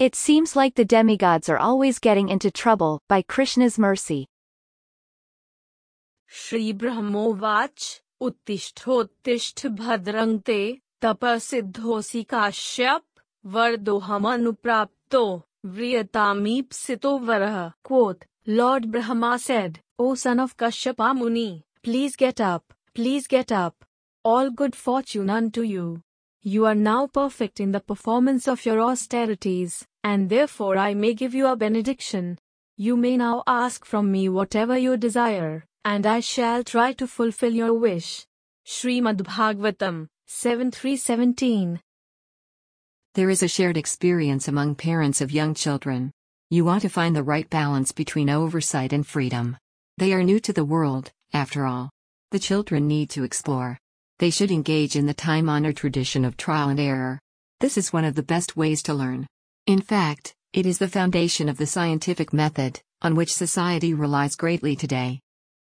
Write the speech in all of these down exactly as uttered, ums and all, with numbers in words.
It seems like the demigods are always getting into trouble, by Krishna's mercy. Shri Brahmovac, Uttishthottishtha bhadrang te, tapasiddhosi kashyap, vardohamanuprapto, vriyatamipsito varaha. Quote, Lord Brahma said, O son of Kashyapa Muni, please get up, please get up. All good fortune unto you. You are now perfect in the performance of your austerities, and therefore I may give you a benediction. You may now ask from me whatever you desire, and I shall try to fulfill your wish. Srimad Bhagavatam, seven three seventeen. There is a shared experience among parents of young children. You want to find the right balance between oversight and freedom. They are new to the world, after all. The children need to explore. They should engage in the time-honored tradition of trial and error. This is one of the best ways to learn. In fact, it is the foundation of the scientific method, on which society relies greatly today.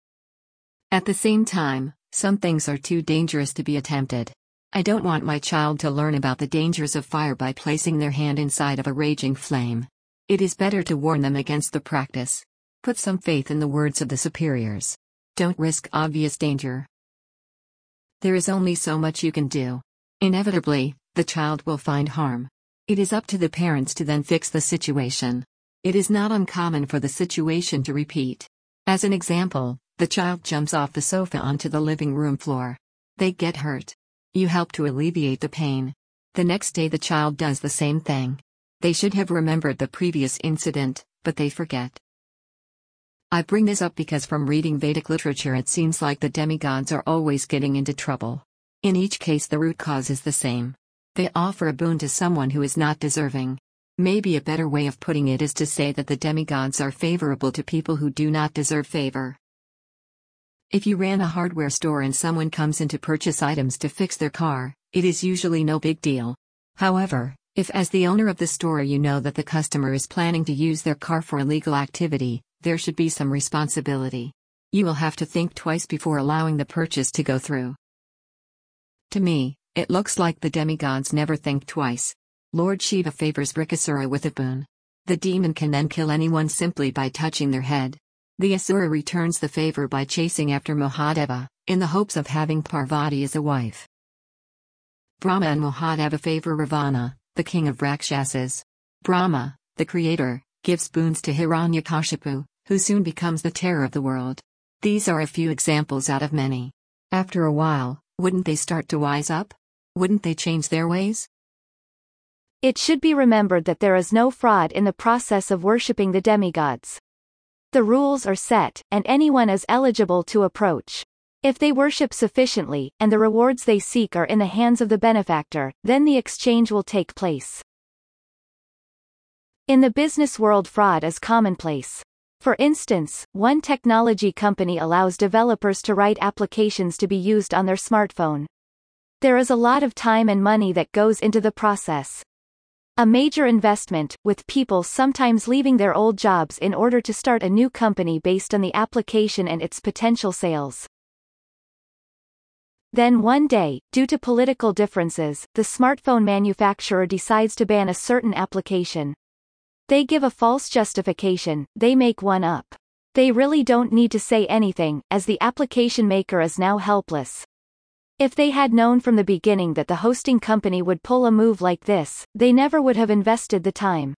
At the same time, some things are too dangerous to be attempted. I don't want my child to learn about the dangers of fire by placing their hand inside of a raging flame. It is better to warn them against the practice. Put some faith in the words of the superiors. Don't risk obvious danger. There is only so much you can do. Inevitably, the child will find harm. It is up to the parents to then fix the situation. It is not uncommon for the situation to repeat. As an example, the child jumps off the sofa onto the living room floor. They get hurt. You help to alleviate the pain. The next day the child does the same thing. They should have remembered the previous incident, but they forget. I bring this up because from reading Vedic literature it seems like the demigods are always getting into trouble. In each case the root cause is the same. They offer a boon to someone who is not deserving. Maybe a better way of putting it is to say that the demigods are favorable to people who do not deserve favor. If you ran a hardware store and someone comes in to purchase items to fix their car, it is usually no big deal. However, if as the owner of the store you know that the customer is planning to use their car for illegal activity, there should be some responsibility. You will have to think twice before allowing the purchase to go through. To me, it looks like the demigods never think twice. Lord Shiva favors Vrikasura with a boon. The demon can then kill anyone simply by touching their head. The Asura returns the favor by chasing after Mahadeva, in the hopes of having Parvati as a wife. Brahma and Mahadeva favor Ravana, the king of Rakshasas. Brahma, the creator, gives boons to Hiranyakashipu, who soon becomes the terror of the world. These are a few examples out of many. After a while, wouldn't they start to wise up? Wouldn't they change their ways? It should be remembered that there is no fraud in the process of worshipping the demigods. The rules are set, and anyone is eligible to approach. If they worship sufficiently, and the rewards they seek are in the hands of the benefactor, then the exchange will take place. In the business world, fraud is commonplace. For instance, one technology company allows developers to write applications to be used on their smartphone. There is a lot of time and money that goes into the process. A major investment, with people sometimes leaving their old jobs in order to start a new company based on the application and its potential sales. Then one day, due to political differences, the smartphone manufacturer decides to ban a certain application. They give a false justification, they make one up. They really don't need to say anything, as the application maker is now helpless. If they had known from the beginning that the hosting company would pull a move like this, they never would have invested the time.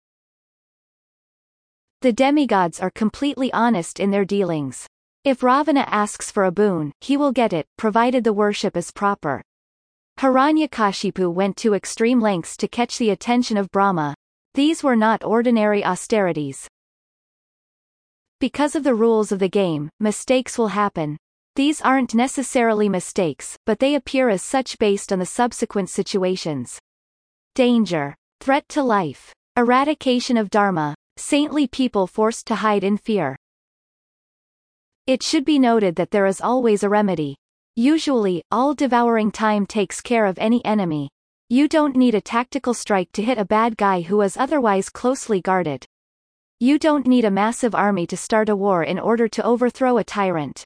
The demigods are completely honest in their dealings. If Ravana asks for a boon, he will get it, provided the worship is proper. Hiranyakashipu went to extreme lengths to catch the attention of Brahma. These were not ordinary austerities. Because of the rules of the game, mistakes will happen. These aren't necessarily mistakes, but they appear as such based on the subsequent situations. Danger. Threat to life. Eradication of dharma. Saintly people forced to hide in fear. It should be noted that there is always a remedy. Usually, all-devouring time takes care of any enemy. You don't need a tactical strike to hit a bad guy who is otherwise closely guarded. You don't need a massive army to start a war in order to overthrow a tyrant.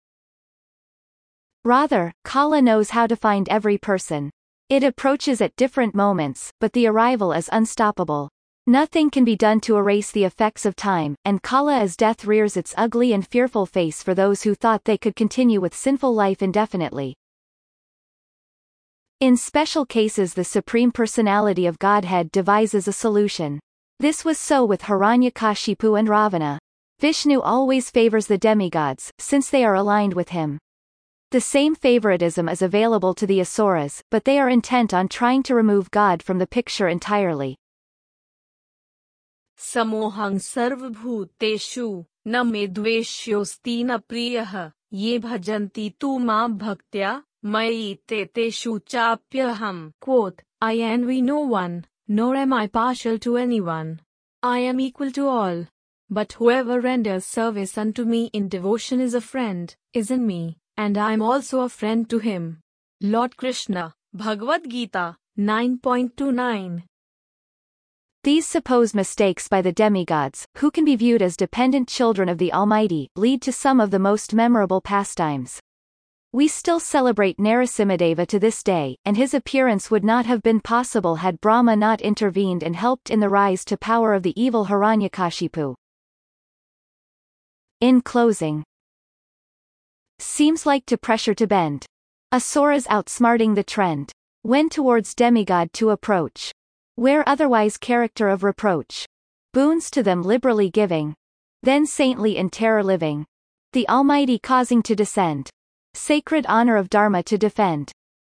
Rather, Kala knows how to find every person. It approaches at different moments, but the arrival is unstoppable. Nothing can be done to erase the effects of time, and Kala as death rears its ugly and fearful face for those who thought they could continue with sinful life indefinitely. In special cases the Supreme Personality of Godhead devises a solution. This was so with Hiranyakashipu and Ravana. Vishnu always favors the demigods, since they are aligned with him. The same favoritism is available to the Asuras, but they are intent on trying to remove God from the picture entirely. Samohang sarvabhuteshu na me dveshyosti na priyah ye bhajanti tu ma bhaktya mayi te teshu chapyaham. Quote, I envy no one, nor am I partial to anyone. I am equal to all. But whoever renders service unto me in devotion is a friend, is in me, and I am also a friend to him. Lord Krishna, Bhagavad Gita, nine point two nine. These supposed mistakes by the demigods, who can be viewed as dependent children of the Almighty, lead to some of the most memorable pastimes. We still celebrate Narasimhadeva to this day, and his appearance would not have been possible had Brahma not intervened and helped in the rise to power of the evil Hiranyakashipu. In closing, seems like to pressure to bend. Asuras outsmarting the trend. When towards demigod to approach. Where otherwise character of reproach. Boons to them liberally giving. Then saintly in terror living. The Almighty causing to descend. Sacred honor of Dharma to defend.